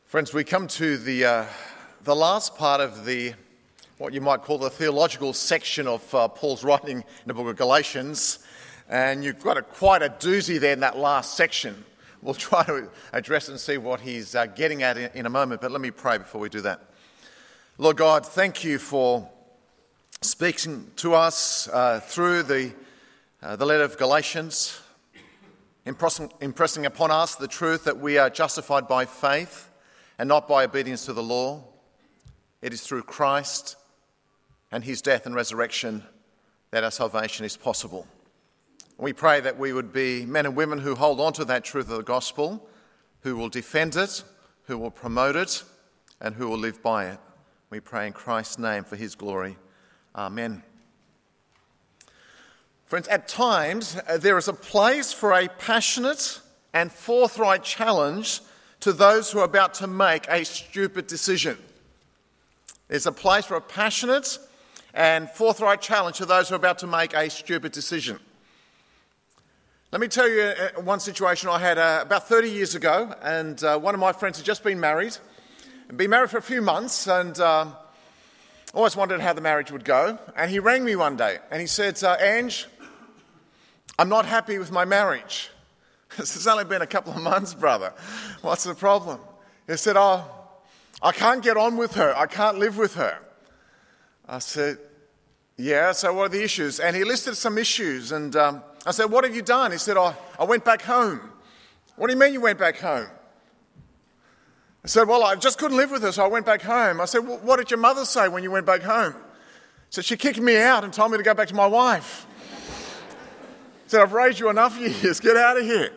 Friends, we come to the last part of what you might call the theological section of Paul's writing in the book of Galatians, and you've got quite a doozy there in that last section. We'll try to address and see what he's getting at in a moment, but let me pray before we do that. Lord God, thank you for speaking to us through the letter of Galatians, impressing upon us the truth that we are justified by faith and not by obedience to the law. It is through Christ and his death and resurrection that our salvation is possible. We pray that we would be men and women who hold on to that truth of the gospel, who will defend it, who will promote it, and who will live by it. We pray in Christ's name for his glory. Amen. Friends, at times there is a place for a passionate and forthright challenge to those who are about to make a stupid decision. There's a place for a passionate and forthright challenge to those who are about to make a stupid decision. Let me tell you one situation I had about 30 years ago, and one of my friends had just been married for a few months, and always wondered how the marriage would go. And he rang me one day, and he said, Ange, I'm not happy with my marriage. It's only been a couple of months, brother. What's the problem? He said, I can't get on with her. I can't live with her. I said, yeah, so what are the issues? And he listed some issues, and I said, what have you done? He said, I went back home. What do you mean you went back home? I said, well, I just couldn't live with her, so I went back home. I said, well, what did your mother say when you went back home? He said, she kicked me out and told me to go back to my wife. He said, I've raised you enough years, get out of here.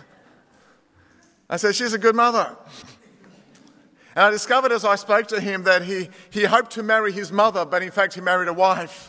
I said, she's a good mother. And I discovered as I spoke to him that he hoped to marry his mother, but in fact he married a wife.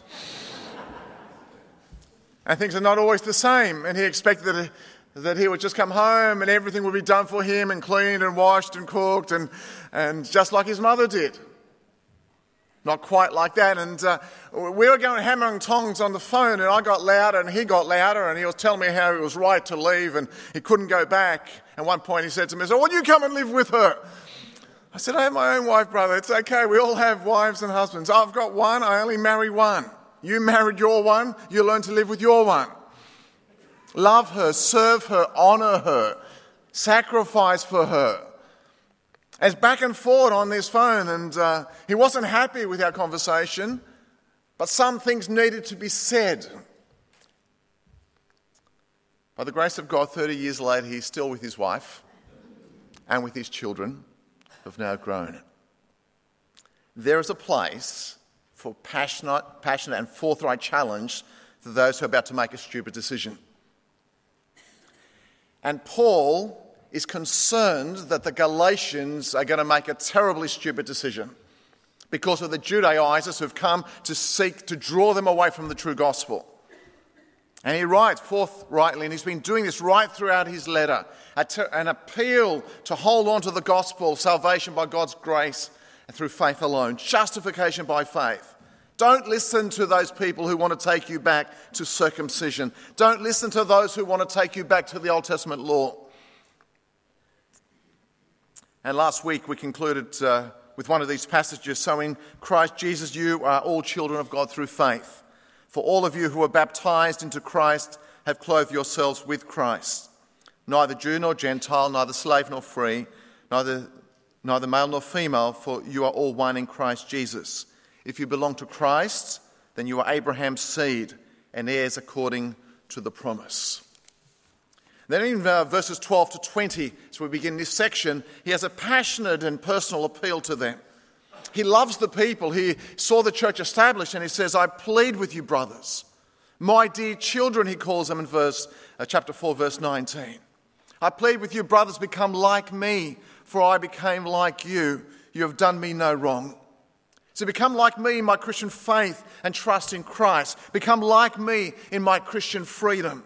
And things are not always the same. And he expected that he would just come home and everything would be done for him and cleaned and washed and cooked and just like his mother did. Not quite like that. And we were going hammer and tongs on the phone, and I got louder and he got louder, and he was telling me how it was right to leave and he couldn't go back. At one point he said to me, so will you come and live with her? I said, I have my own wife, brother. It's okay. We all have wives and husbands. I've got one. I only marry one. You married your one. You learn to live with your one. Love her, serve her, honour her, sacrifice for her. It's back and forth on this phone, and he wasn't happy with our conversation, but some things needed to be said. By the grace of God, 30 years later, he's still with his wife and with his children who have now grown. There is a place for passionate and forthright challenge to those who are about to make a stupid decision. And Paul is concerned that the Galatians are going to make a terribly stupid decision because of the Judaizers who've come to seek to draw them away from the true gospel. And he writes forthrightly, and he's been doing this right throughout his letter, an appeal to hold on to the gospel, salvation by God's grace and through faith alone, justification by faith. Don't listen to those people who want to take you back to circumcision. Don't listen to those who want to take you back to the Old Testament law. And last week we concluded with one of these passages. So in Christ Jesus you are all children of God through faith. For all of you who are baptized into Christ have clothed yourselves with Christ. Neither Jew nor Gentile, neither slave nor free, neither male nor female, for you are all one in Christ Jesus. If you belong to Christ, then you are Abraham's seed and heirs according to the promise. Then in verses 12 to 20, as we begin this section, he has a passionate and personal appeal to them. He loves the people. He saw the church established, and he says, I plead with you, brothers. My dear children, he calls them in chapter 4, verse 19. I plead with you, brothers, become like me, for I became like you. You have done me no wrong. So become like me in my Christian faith and trust in Christ. Become like me in my Christian freedom.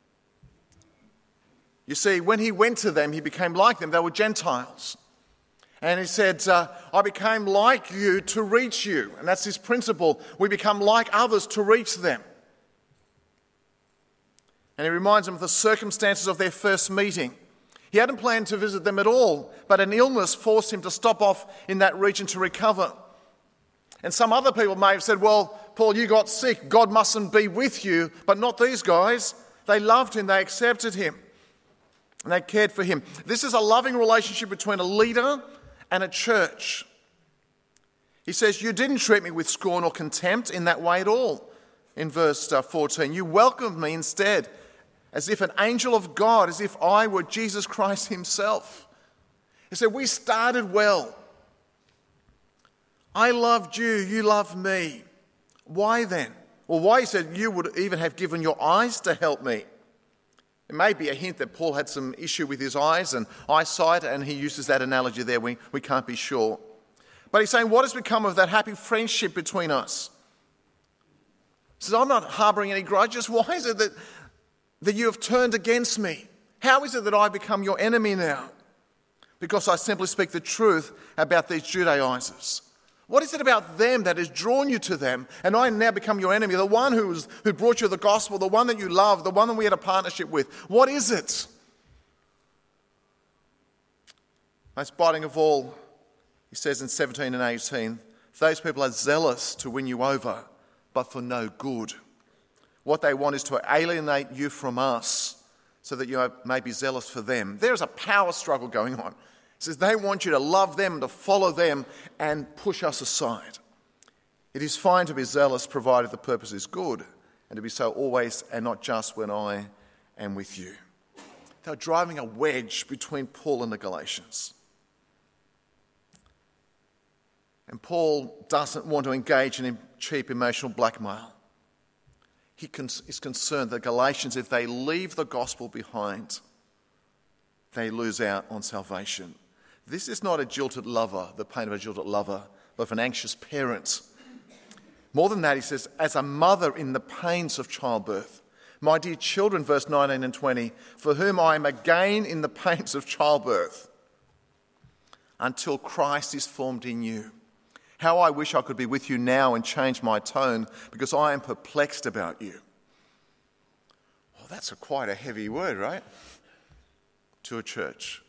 You see, when he went to them, he became like them. They were Gentiles. And he said, I became like you to reach you. And that's his principle. We become like others to reach them. And he reminds them of the circumstances of their first meeting. He hadn't planned to visit them at all, but an illness forced him to stop off in that region to recover. And some other people may have said, well, Paul, you got sick. God mustn't be with you. But not these guys. They loved him. They accepted him. And they cared for him. This is a loving relationship between a leader and a church. He says, you didn't treat me with scorn or contempt in that way at all. In verse 14, you welcomed me instead as if an angel of God, as if I were Jesus Christ himself. He said, we started well. I loved you, you loved me. Why then? Well, why, he said, you would even have given your eyes to help me. It may be a hint that Paul had some issue with his eyes and eyesight, and he uses that analogy there. We can't be sure. But he's saying, what has become of that happy friendship between us? He says, I'm not harbouring any grudges. Why is it that you have turned against me? How is it that I become your enemy now? Because I simply speak the truth about these Judaizers. What is it about them that has drawn you to them, and I now become your enemy? The one who brought you the gospel, the one that you love, the one that we had a partnership with. What is it? Most biting of all, he says in 17 and 18, those people are zealous to win you over, but for no good. What they want is to alienate you from us so that you may be zealous for them. There's a power struggle going on. It says they want you to love them, to follow them, and push us aside. It is fine to be zealous provided the purpose is good, and to be so always and not just when I am with you. They were driving a wedge between Paul and the Galatians. And Paul doesn't want to engage in cheap emotional blackmail. He is concerned that Galatians, if they leave the gospel behind, they lose out on salvation. This is not a jilted lover, the pain of a jilted lover, but of an anxious parent. More than that, he says, as a mother in the pains of childbirth. My dear children, verse 19 and 20, for whom I am again in the pains of childbirth, until Christ is formed in you. How I wish I could be with you now and change my tone, because I am perplexed about you. Well, that's quite a heavy word, right? To a church.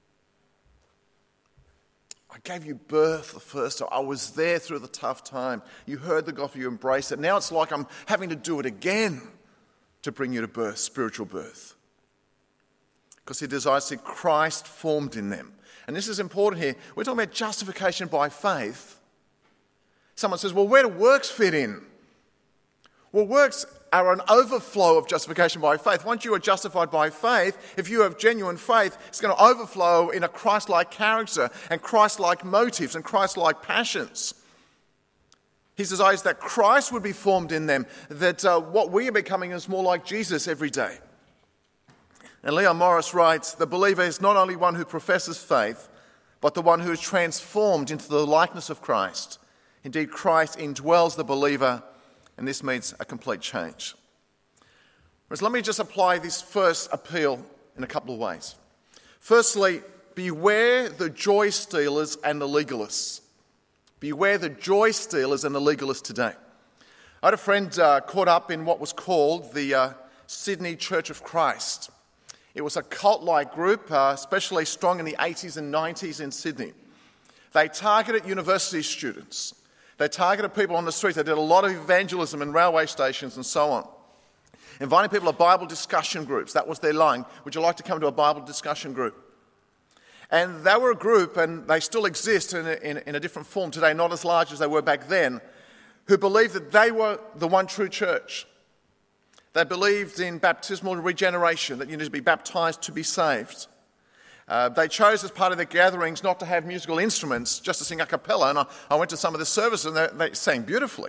I gave you birth the first time. I was there through the tough time. You heard the gospel, you embraced it. Now it's like I'm having to do it again to bring you to birth, spiritual birth. Because he desires to see Christ formed in them. And this is important here. We're talking about justification by faith. Someone says, well, where do works fit in? Well, works are an overflow of justification by faith. Once you are justified by faith, if you have genuine faith, it's going to overflow in a Christ-like character and Christ-like motives and Christ-like passions. His desire is that Christ would be formed in them, that what we are becoming is more like Jesus every day. And Leon Morris writes, the believer is not only one who professes faith, but the one who is transformed into the likeness of Christ. Indeed, Christ indwells the believer, and this means a complete change. Whereas let me just apply this first appeal in a couple of ways. Firstly, beware the joy stealers and the legalists. Beware the joy stealers and the legalists today. I had a friend caught up in what was called the Sydney Church of Christ. It was a cult-like group, especially strong in the 80s and 90s in Sydney. They targeted university students. They targeted people on the streets. They did a lot of evangelism in railway stations and so on. Inviting people to Bible discussion groups. That was their line. Would you like to come to a Bible discussion group? And they were a group, and they still exist in a different form today, not as large as they were back then, who believed that they were the one true church. They believed in baptismal regeneration, that you need to be baptized to be saved. They chose as part of their gatherings not to have musical instruments, just to sing a cappella. And I went to some of the services and they sang beautifully.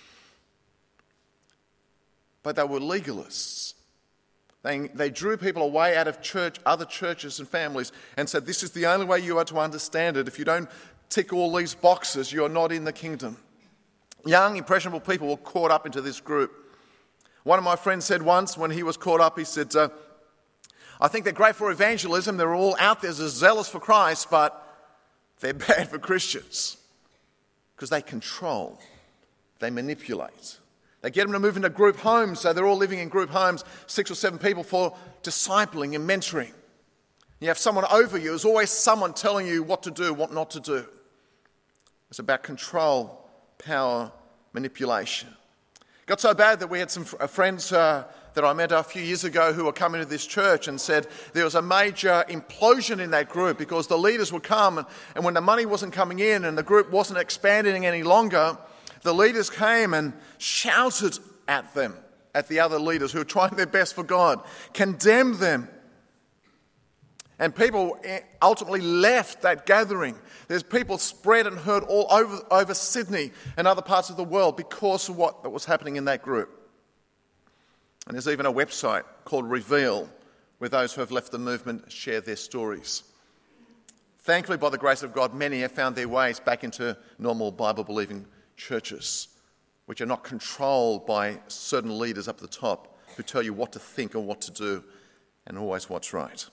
But they were legalists. They drew people away out of church, other churches and families, and said, this is the only way you are to understand it. If you don't tick all these boxes, you are not in the kingdom. Young, impressionable people were caught up into this group. One of my friends said once when he was caught up, he said, I think they're great for evangelism. They're all out there zealous for Christ, but they're bad for Christians because they control, they manipulate. They get them to move into group homes, so they're all living in group homes, 6 or 7 people for discipling and mentoring. You have someone over you. There's always someone telling you what to do, what not to do. It's about control, power, manipulation. It got so bad that we had some friends that I met a few years ago who were coming to this church and said there was a major implosion in that group because the leaders would come and when the money wasn't coming in and the group wasn't expanding any longer, the leaders came and shouted at them, at the other leaders who were trying their best for God, condemned them. And people ultimately left that gathering. There's people spread and heard all over Sydney and other parts of the world because of what was happening in that group. And there's even a website called Reveal, where those who have left the movement share their stories. Thankfully, by the grace of God, many have found their ways back into normal Bible-believing churches, which are not controlled by certain leaders up the top who tell you what to think and what to do and always what's right.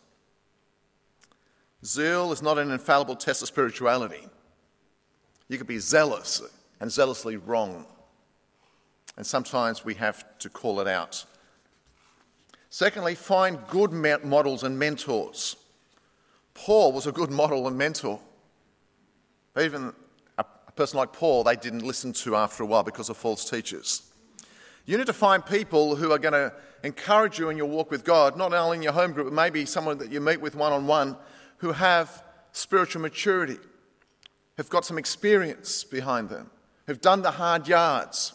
Zeal is not an infallible test of spirituality. You could be zealous and zealously wrong. And sometimes we have to call it out. Secondly, find good models and mentors. Paul was a good model and mentor. But even a person like Paul, they didn't listen to after a while because of false teachers. You need to find people who are going to encourage you in your walk with God, not only in your home group, but maybe someone that you meet with one-on-one, who have spiritual maturity, have got some experience behind them, who've done the hard yards.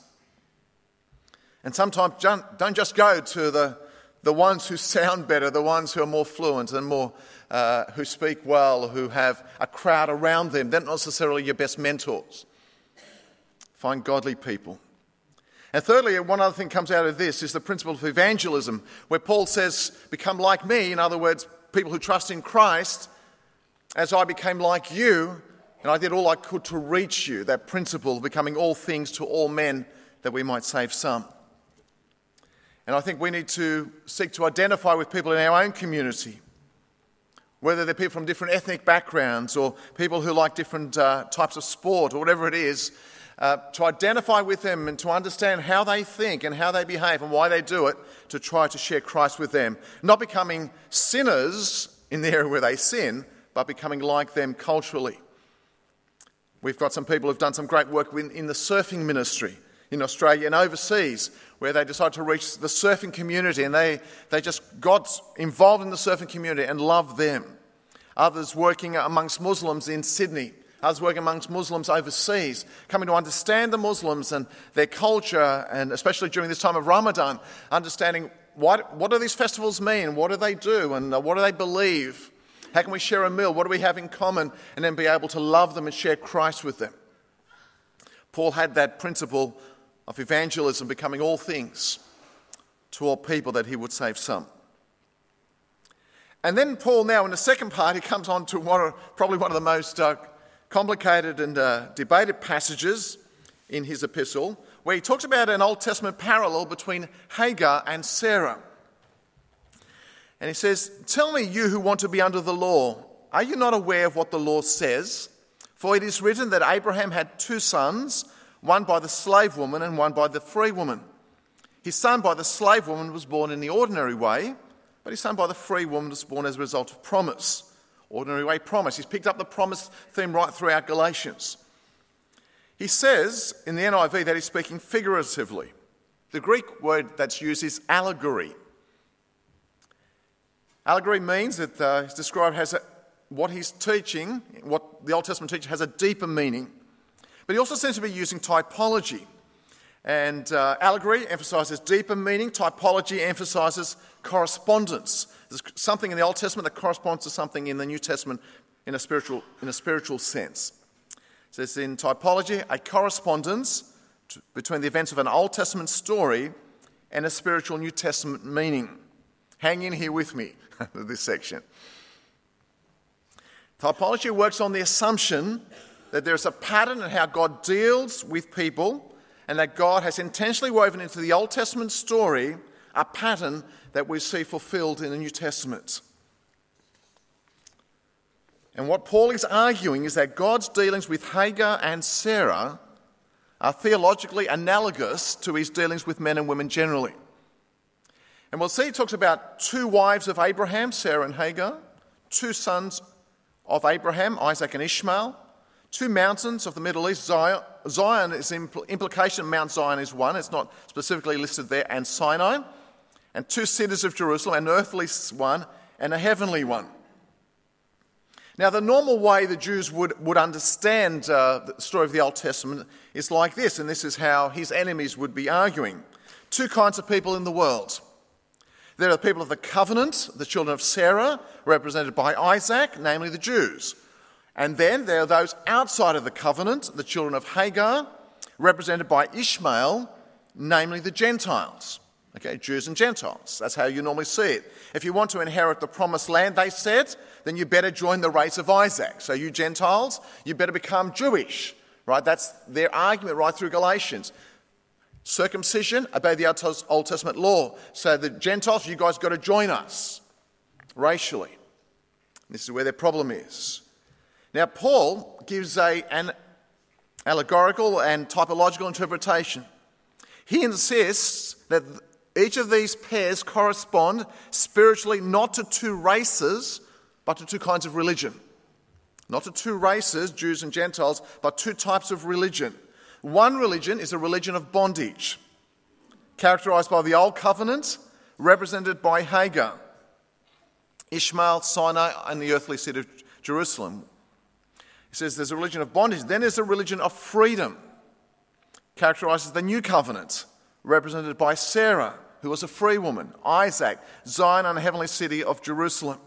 And sometimes don't just go to the ones who sound better, the ones who are more fluent and more who speak well, who have a crowd around them. They're not necessarily your best mentors. Find godly people. And thirdly, one other thing comes out of this is the principle of evangelism, where Paul says, become like me. In other words, people who trust in Christ, as I became like you, and I did all I could to reach you. That principle of becoming all things to all men, that we might save some. And I think we need to seek to identify with people in our own community, whether they're people from different ethnic backgrounds or people who like different types of sport or whatever it is, to identify with them and to understand how they think and how they behave and why they do it, to try to share Christ with them. Not becoming sinners in the area where they sin, but becoming like them culturally. We've got some people who've done some great work in the surfing ministry in Australia and overseas, where they decide to reach the surfing community and they just got involved in the surfing community and love them. Others working amongst Muslims in Sydney, others working amongst Muslims overseas, coming to understand the Muslims and their culture, and especially during this time of Ramadan, understanding what do these festivals mean, what do they do, and what do they believe? How can we share a meal? What do we have in common? And then be able to love them and share Christ with them. Paul had that principle of evangelism, becoming all things to all people, that he would save some. And then Paul now, in the second part, he comes on to probably one of the most complicated and debated passages in his epistle, where he talks about an Old Testament parallel between Hagar and Sarah. And he says, tell me, you who want to be under the law, are you not aware of what the law says? For it is written that Abraham had 2 sons, one by the slave woman and one by the free woman. His son by the slave woman was born in the ordinary way, but his son by the free woman was born as a result of promise. Ordinary way, promise. He's picked up the promise theme right throughout Galatians. He says in the NIV that he's speaking figuratively. The Greek word that's used is allegory. Allegory means that it's described as what he's teaching, what the Old Testament teaches, has a deeper meaning. But he also seems to be using typology. And allegory emphasises deeper meaning. Typology emphasises correspondence. There's something in the Old Testament that corresponds to something in the New Testament in a spiritual sense. It says in typology, a correspondence between the events of an Old Testament story and a spiritual New Testament meaning. Hang in here with me, this section. Typology works on the assumption that there's a pattern in how God deals with people, and that God has intentionally woven into the Old Testament story a pattern that we see fulfilled in the New Testament. And what Paul is arguing is that God's dealings with Hagar and Sarah are theologically analogous to his dealings with men and women generally. And we'll see he talks about 2 wives of Abraham, Sarah and Hagar, two sons of Abraham, Isaac and Ishmael, two mountains of the Middle East. Zion is implication, Mount Zion is one, it's not specifically listed there, and Sinai, and two cities of Jerusalem, an earthly one and a heavenly one. Now, the normal way the Jews would understand the story of the Old Testament is like this, and this is how his enemies would be arguing. Two kinds of people in the world. There are the people of the covenant, the children of Sarah, represented by Isaac, namely the Jews. And then there are those outside of the covenant, the children of Hagar, represented by Ishmael, namely the Gentiles. Okay, Jews and Gentiles. That's how you normally see it. If you want to inherit the promised land, they said, then you better join the race of Isaac. So you Gentiles, you better become Jewish. Right? That's their argument right through Galatians. Circumcision, obey the Old Testament law. So the Gentiles, you guys got to join us racially. This is where their problem is. Now, Paul gives an allegorical and typological interpretation. He insists that each of these pairs correspond spiritually not to two races, but to two kinds of religion. Not to two races, Jews and Gentiles, but two types of religion. One religion is a religion of bondage, characterized by the Old Covenant, represented by Hagar, Ishmael, Sinai, and the earthly city of Jerusalem. He says there's a religion of bondage. Then there's a religion of freedom, characterized as the New Covenant, represented by Sarah, who was a free woman, Isaac, Zion, and the heavenly city of Jerusalem.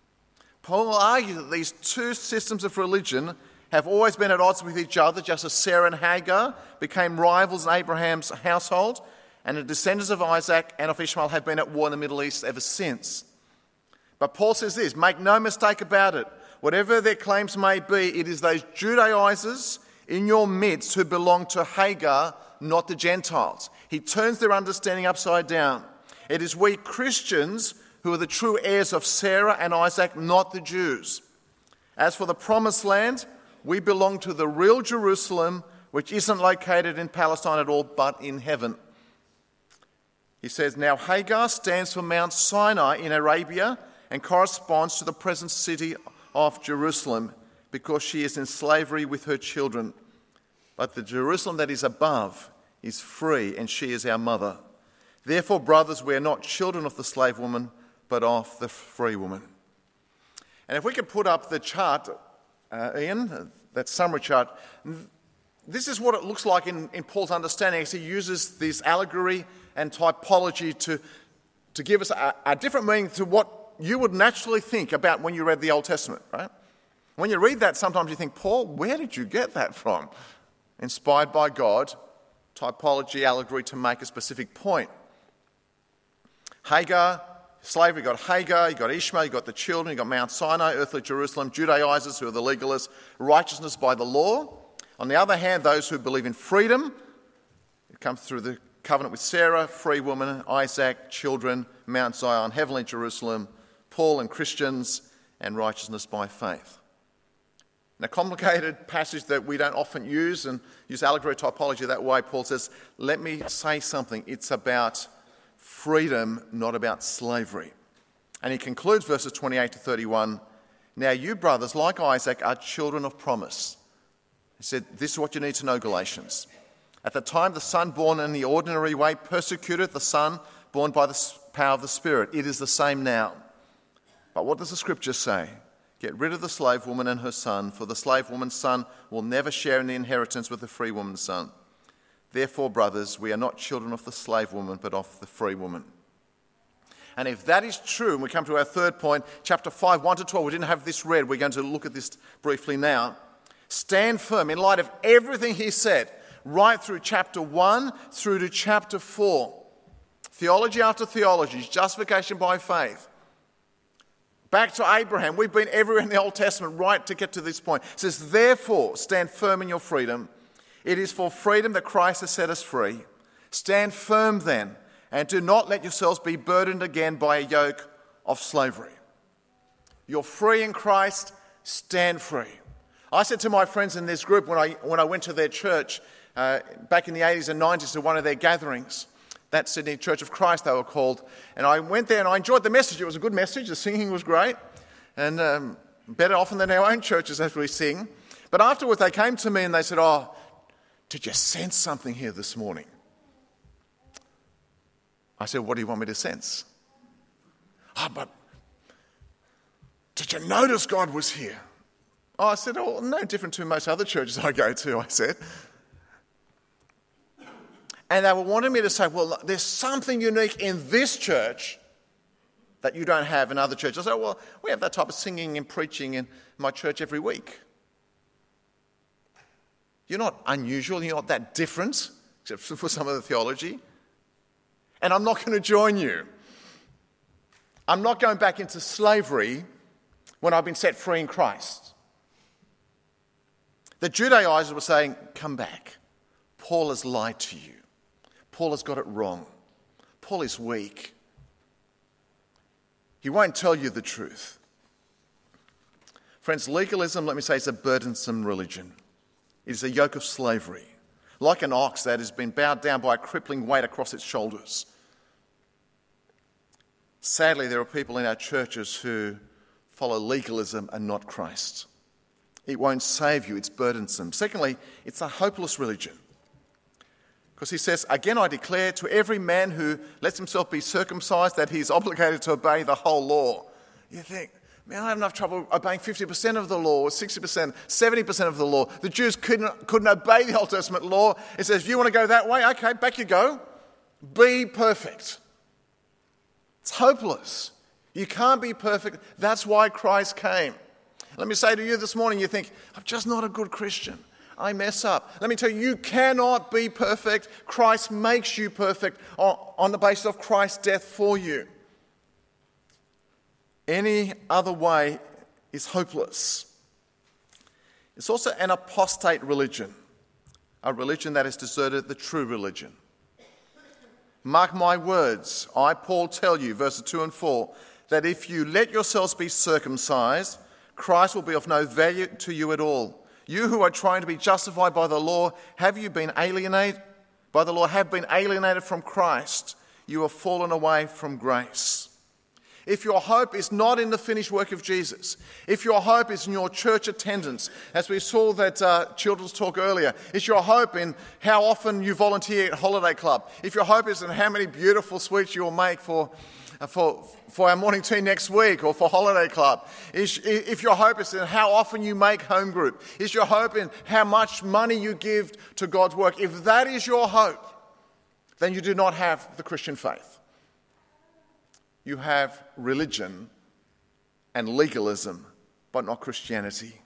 Paul argues that these two systems of religion have always been at odds with each other, just as Sarah and Hagar became rivals in Abraham's household, and the descendants of Isaac and of Ishmael have been at war in the Middle East ever since. But Paul says this, make no mistake about it. Whatever their claims may be, it is those Judaizers in your midst who belong to Hagar, not the Gentiles. He turns their understanding upside down. It is we Christians who are the true heirs of Sarah and Isaac, not the Jews. As for the promised land, we belong to the real Jerusalem, which isn't located in Palestine at all, but in heaven. He says, now Hagar stands for Mount Sinai in Arabia and corresponds to the present city of Jerusalem because she is in slavery with her children. But the Jerusalem that is above is free, and she is our mother. Therefore, brothers, we are not children of the slave woman, but of the free woman. And if we could put up the chart, Ian, that summary chart, this is what it looks like in Paul's understanding as he uses this allegory and typology to give us a different meaning to what you would naturally think about when you read the Old Testament, right? When you read that, sometimes you think, Paul, where did you get that from? Inspired by God, typology, allegory to make a specific point. Hagar, slavery, you got Hagar, you got Ishmael, you got the children, you got Mount Sinai, earthly Jerusalem, Judaizers who are the legalists, righteousness by the law. On the other hand, those who believe in freedom, it comes through the covenant with Sarah, free woman, Isaac, children, Mount Zion, heavenly Jerusalem, Paul and Christians, and righteousness by faith. In a complicated passage that we don't often use and use allegory typology that way, Paul says, let me say something. It's about freedom, not about slavery. And he concludes verses 28 to 31, now you brothers, like Isaac, are children of promise. He said, this is what you need to know, Galatians. At the time, the son born in the ordinary way persecuted the son born by the power of the Spirit. It is the same now. But what does the scripture say? Get rid of the slave woman and her son, for the slave woman's son will never share in the inheritance with the free woman's son. Therefore, brothers, we are not children of the slave woman, but of the free woman. And if that is true, and we come to our third point, chapter 5, 1 to 12, we didn't have this read. We're going to look at this briefly now. Stand firm in light of everything he said, right through chapter 1 through to chapter 4. Theology after theology, justification by faith. Back to Abraham. We've been everywhere in the Old Testament right to get to this point. It says, therefore, stand firm in your freedom. It is for freedom that Christ has set us free. Stand firm then, and do not let yourselves be burdened again by a yoke of slavery. You're free in Christ, stand free. I said to my friends in this group when I went to their church back in the 80s and 90s to one of their gatherings, that Sydney Church of Christ they were called, and I went there and I enjoyed the message. It was a good message, the singing was great, and better often than our own churches as we sing. But afterwards they came to me and they said, "Oh, did you sense something here this morning?" I said, "What do you want me to sense?" "Oh, but did you notice God was here?" Oh, I said, "Oh, no different to most other churches I go to," I said. And they were wanting me to say, "Well, there's something unique in this church that you don't have in other churches." I said, "Well, we have that type of singing and preaching in my church every week. You're not unusual, you're not that different, except for some of the theology. And I'm not going to join you. I'm not going back into slavery when I've been set free in Christ." The Judaizers were saying, "Come back. Paul has lied to you. Paul has got it wrong. Paul is weak. He won't tell you the truth." Friends, legalism, let me say, is a burdensome religion. It is a yoke of slavery, like an ox that has been bowed down by a crippling weight across its shoulders. Sadly, there are people in our churches who follow legalism and not Christ. It won't save you, it's burdensome. Secondly, it's a hopeless religion. Because he says, "Again I declare to every man who lets himself be circumcised that he is obligated to obey the whole law." You think, "Man, I have enough trouble obeying 50% of the law, or 60%, 70% of the law." The Jews couldn't obey the Old Testament law. It says, if you want to go that way, okay, back you go. Be perfect. It's hopeless. You can't be perfect. That's why Christ came. Let me say to you this morning, you think, "I'm just not a good Christian. I mess up." Let me tell you, you cannot be perfect. Christ makes you perfect on the basis of Christ's death for you. Any other way is hopeless. It's also an apostate religion, a religion that has deserted the true religion. "Mark my words, I, Paul, tell you," verses 2 and 4, "that if you let yourselves be circumcised, Christ will be of no value to you at all. You who are trying to be justified by the law, have been alienated from Christ. You have fallen away from grace." If your hope is not in the finished work of Jesus, if your hope is in your church attendance, as we saw that children's talk earlier, is your hope in how often you volunteer at Holiday Club, if your hope is in how many beautiful sweets you will make for our morning tea next week or for Holiday Club, if your hope is in how often you make home group, is your hope in how much money you give to God's work, if that is your hope, then you do not have the Christian faith. You have religion and legalism, but not Christianity.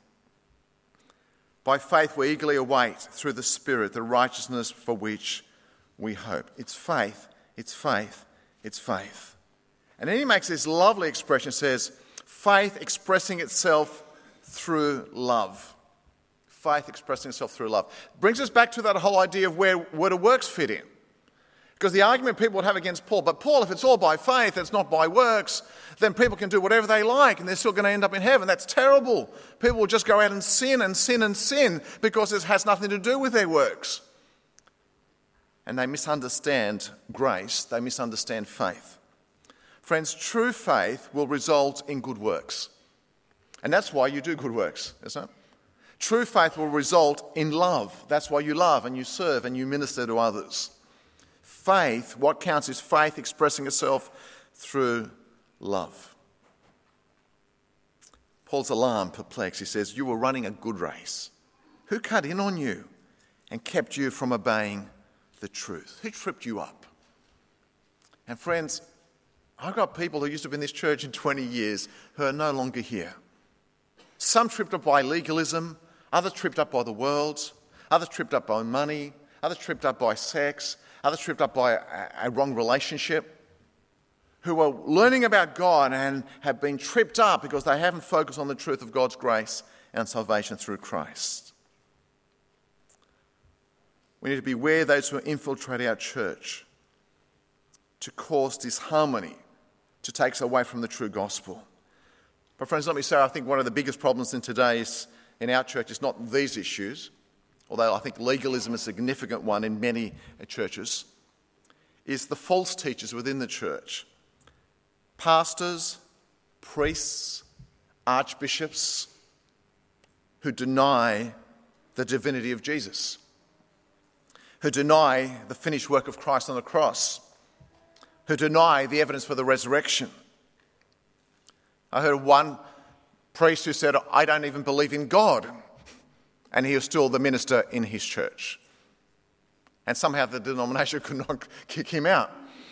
By faith we eagerly await through the Spirit the righteousness for which we hope. It's faith, it's faith, it's faith. And then he makes this lovely expression, says, faith expressing itself through love. Faith expressing itself through love. Brings us back to that whole idea of where do works fit in. Because the argument people would have against Paul, but Paul, if it's all by faith, it's not by works, then people can do whatever they like and they're still going to end up in heaven. That's terrible. People will just go out and sin and sin and sin because it has nothing to do with their works. And they misunderstand grace, they misunderstand faith. Friends, true faith will result in good works. And that's why you do good works, isn't it? True faith will result in love. That's why you love and you serve and you minister to others. Faith, what counts is faith expressing itself through love. Paul's alarmed, perplexed. He says, you were running a good race. Who cut in on you and kept you from obeying the truth? Who tripped you up? And friends, I've got people who used to be in this church in 20 years who are no longer here. Some tripped up by legalism, others tripped up by the world, others tripped up by money, others tripped up by sex, others tripped up by a wrong relationship, who are learning about God and have been tripped up because they haven't focused on the truth of God's grace and salvation through Christ. We need to beware of those who infiltrate our church to cause disharmony, to take us away from the true gospel. But friends, let me say, I think one of the biggest problems in our church is not these issues, although I think legalism is a significant one in many churches, is the false teachers within the church. Pastors, priests, archbishops who deny the divinity of Jesus, who deny the finished work of Christ on the cross, who deny the evidence for the resurrection. I heard one priest who said, I don't even believe in God, and he was still the minister in his church. And somehow the denomination could not kick him out.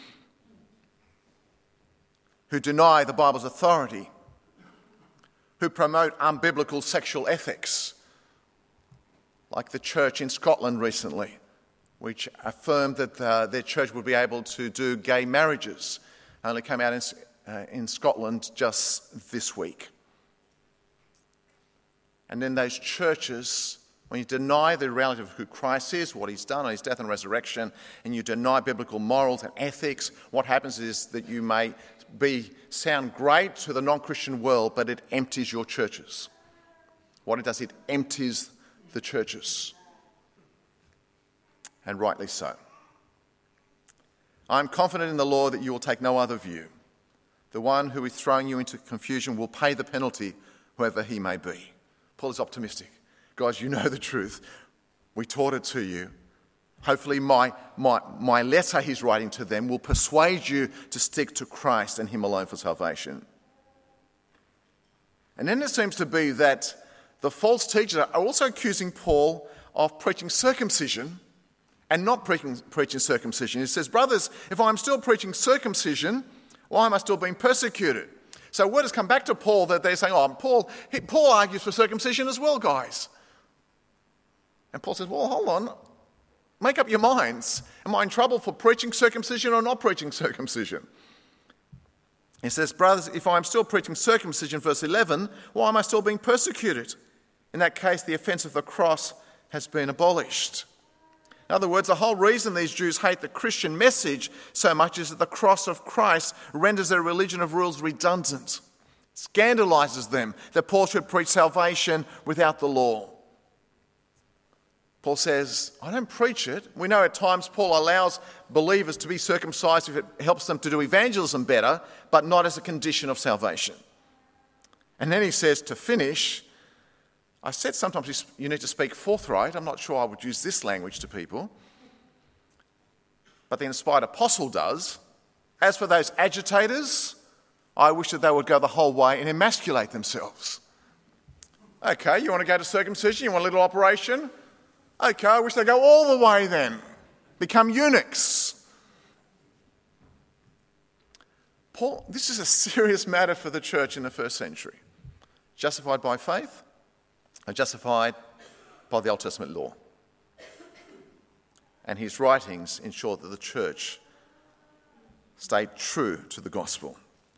Who deny the Bible's authority, who promote unbiblical sexual ethics, like the church in Scotland recently, which affirmed that their church would be able to do gay marriages. Only came out in Scotland just this week. And then those churches, when you deny the reality of who Christ is, what he's done on his death and resurrection, and you deny biblical morals and ethics, what happens is that you may sound great to the non-Christian world, but it empties your churches. What it does, it empties the churches. And rightly so. I am confident in the Lord that you will take no other view. The one who is throwing you into confusion will pay the penalty, whoever he may be. Paul is optimistic. Guys, you know the truth. We taught it to you. Hopefully my letter he's writing to them will persuade you to stick to Christ and him alone for salvation. And then it seems to be that the false teachers are also accusing Paul of preaching circumcision and not preaching circumcision. He says, brothers, if I'm still preaching circumcision, why am I still being persecuted? So word has come back to Paul that they're saying, Paul argues for circumcision as well, guys. And Paul says, well, hold on. Make up your minds. Am I in trouble for preaching circumcision or not preaching circumcision? He says, brothers, if I'm still preaching circumcision, verse 11, why am I still being persecuted? In that case, the offence of the cross has been abolished. In other words, the whole reason these Jews hate the Christian message so much is that the cross of Christ renders their religion of rules redundant. It scandalises them that Paul should preach salvation without the law. Paul says, I don't preach it. We know at times Paul allows believers to be circumcised if it helps them to do evangelism better, but not as a condition of salvation. And then he says, to finish, I said sometimes you need to speak forthright. I'm not sure I would use this language to people. But the inspired apostle does. As for those agitators, I wish that they would go the whole way and emasculate themselves. Okay, you want to go to circumcision? You want a little operation? Okay, I wish they'd go all the way then. Become eunuchs. Paul, this is a serious matter for the church in the first century. Justified by faith, are justified by the Old Testament law. And his writings ensure that the church stayed true to the gospel.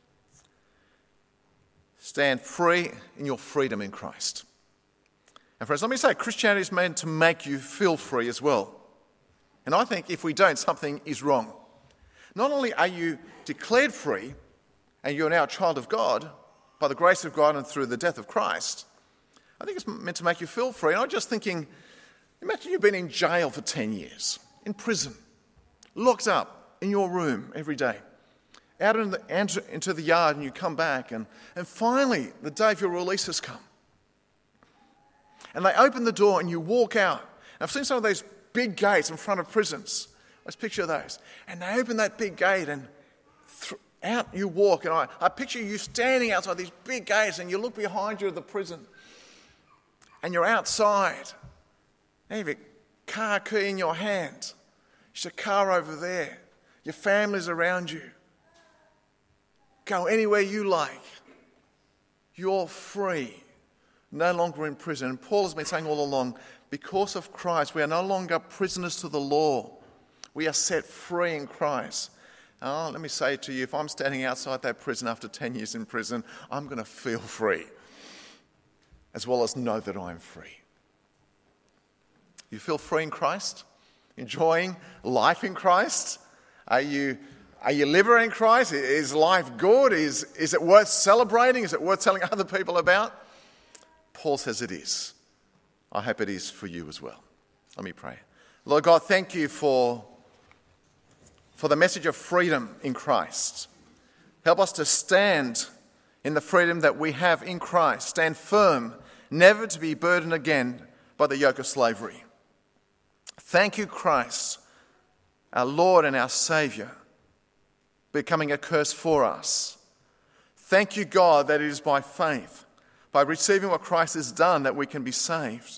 Stand free in your freedom in Christ. And friends, let me say, Christianity is meant to make you feel free as well. And I think if we don't, something is wrong. Not only are you declared free, and you're now a child of God, by the grace of God and through the death of Christ, I think it's meant to make you feel free. And I'm just thinking, imagine you've been in jail for 10 years, in prison, locked up in your room every day, out into the yard, and you come back, and finally the day of your release has come. And they open the door and you walk out. And I've seen some of those big gates in front of prisons. Let's picture those. And they open that big gate and out you walk. And I picture you standing outside these big gates, and you look behind you at the prison. And you're outside. And you have your car key in your hand. There's a car over there. Your family's around you. Go anywhere you like. You're free. No longer in prison. And Paul has been saying all along, because of Christ, we are no longer prisoners to the law. We are set free in Christ. Oh, let me say to you, if I'm standing outside that prison after 10 years in prison, I'm going to feel free, as well as know that I'm free. You feel free in Christ? Enjoying life in Christ? Are you living in Christ? Is life good? Is it worth celebrating? Is it worth telling other people about? Paul says it is. I hope it is for you as well. Let me pray. Lord God, thank you for the message of freedom in Christ. Help us to stand in the freedom that we have in Christ. Stand firm, never to be burdened again by the yoke of slavery. Thank you, Christ, our Lord and our Saviour, becoming a curse for us. Thank you, God, that it is by faith, by receiving what Christ has done, that we can be saved.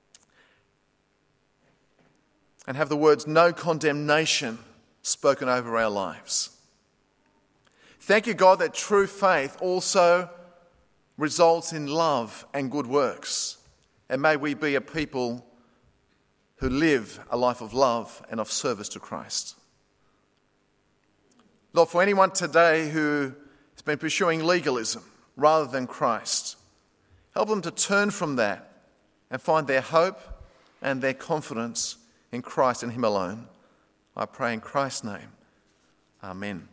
And have the words no condemnation spoken over our lives. Thank you, God, that true faith also results in love and good works. And may we be a people who live a life of love and of service to Christ. Lord, for anyone today who has been pursuing legalism rather than Christ, help them to turn from that and find their hope and their confidence in Christ and Him alone. I pray in Christ's name. Amen.